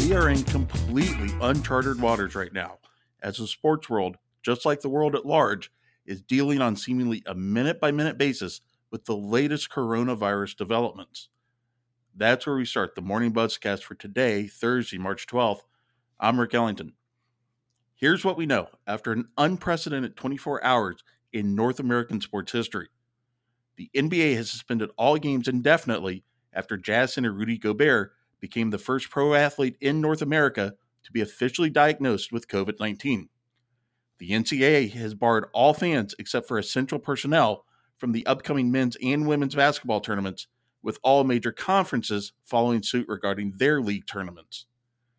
We are in completely uncharted waters right now, as the sports world, just like the world at large, is dealing on seemingly a minute-by-minute basis with the latest coronavirus developments. That's where we start the Morning Buzzcast for today, Thursday, March 12th. I'm Rick Ellington. Here's what we know after an unprecedented 24 hours in North American sports history. The NBA has suspended all games indefinitely after Jazz center Rudy Gobert became the first pro athlete in North America to be officially diagnosed with COVID-19. The NCAA has barred all fans except for essential personnel from the upcoming men's and women's basketball tournaments, with all major conferences following suit regarding their league tournaments.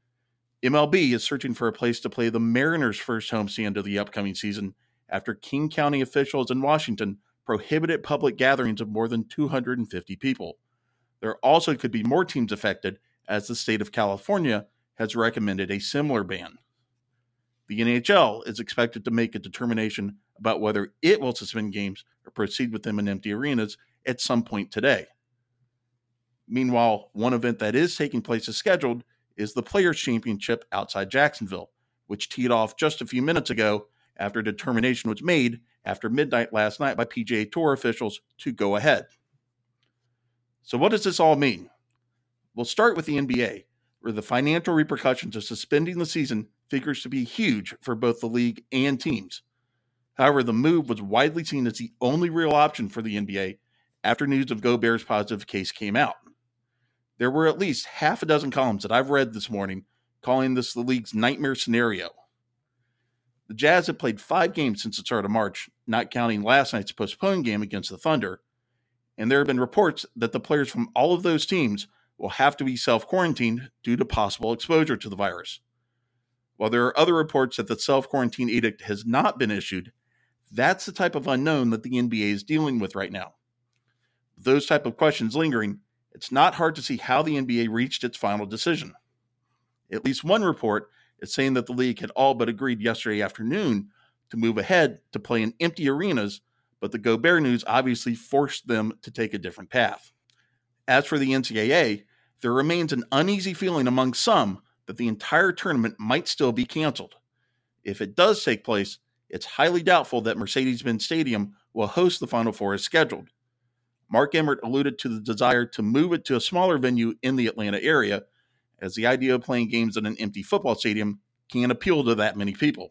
MLB is searching for a place to play the Mariners' first homestand of the upcoming season after King County officials in Washington prohibited public gatherings of more than 250 people. There also could be more teams affected, as the state of California has recommended a similar ban. The NHL is expected to make a determination about whether it will suspend games or proceed with them in empty arenas at some point today. Meanwhile, one event that is taking place as scheduled is the Players' Championship outside Jacksonville, which teed off just a few minutes ago after determination was made after midnight last night by PGA Tour officials to go ahead. So what does this all mean? We'll start with the NBA, where the financial repercussions of suspending the season figures to be huge for both the league and teams. However, the move was widely seen as the only real option for the NBA after news of Gobert's positive case came out. There were at least half a dozen columns that I've read this morning calling this the league's nightmare scenario. The Jazz have played 5 games since the start of March, not counting last night's postponed game against the Thunder, and there have been reports that the players from all of those teams will have to be self-quarantined due to possible exposure to the virus. While there are other reports that the self-quarantine edict has not been issued, that's the type of unknown that the NBA is dealing with right now. With those type of questions lingering, it's not hard to see how the NBA reached its final decision. At least one report is saying that the league had all but agreed yesterday afternoon to move ahead to play in empty arenas, but the Gobert news obviously forced them to take a different path. As for the NCAA, there remains an uneasy feeling among some that the entire tournament might still be canceled. If it does take place, it's highly doubtful that Mercedes-Benz Stadium will host the Final Four as scheduled. Mark Emmert alluded to the desire to move it to a smaller venue in the Atlanta area, as the idea of playing games in an empty football stadium can't appeal to that many people.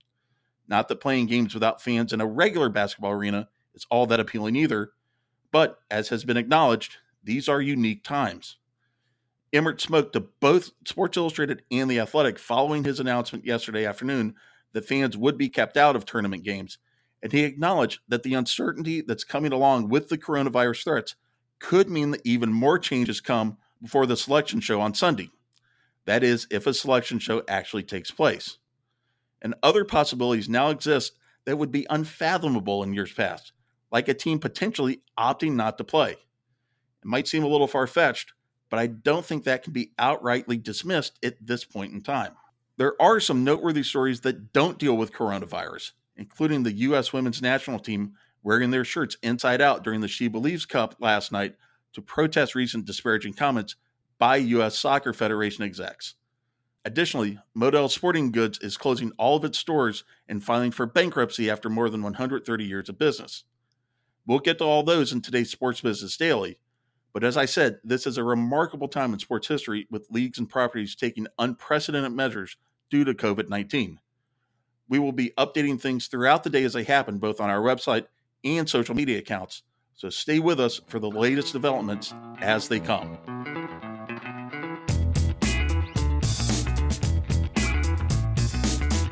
Not that playing games without fans in a regular basketball arena is all that appealing either, but as has been acknowledged, these are unique times. Emmert spoke to both Sports Illustrated and The Athletic following his announcement yesterday afternoon that fans would be kept out of tournament games, and he acknowledged that the uncertainty that's coming along with the coronavirus threats could mean that even more changes come before the selection show on Sunday. That is, if a selection show actually takes place. And other possibilities now exist that would be unfathomable in years past, like a team potentially opting not to play. It might seem a little far-fetched, but I don't think that can be outrightly dismissed at this point in time. There are some noteworthy stories that don't deal with coronavirus, including the U.S. women's national team wearing their shirts inside out during the She Believes Cup last night to protest recent disparaging comments by U.S. Soccer Federation execs. Additionally, Model Sporting Goods is closing all of its stores and filing for bankruptcy after more than 130 years of business. We'll get to all those in today's Sports Business Daily, but as I said, this is a remarkable time in sports history with leagues and properties taking unprecedented measures due to COVID-19. We will be updating things throughout the day as they happen, both on our website and social media accounts, so stay with us for the latest developments as they come.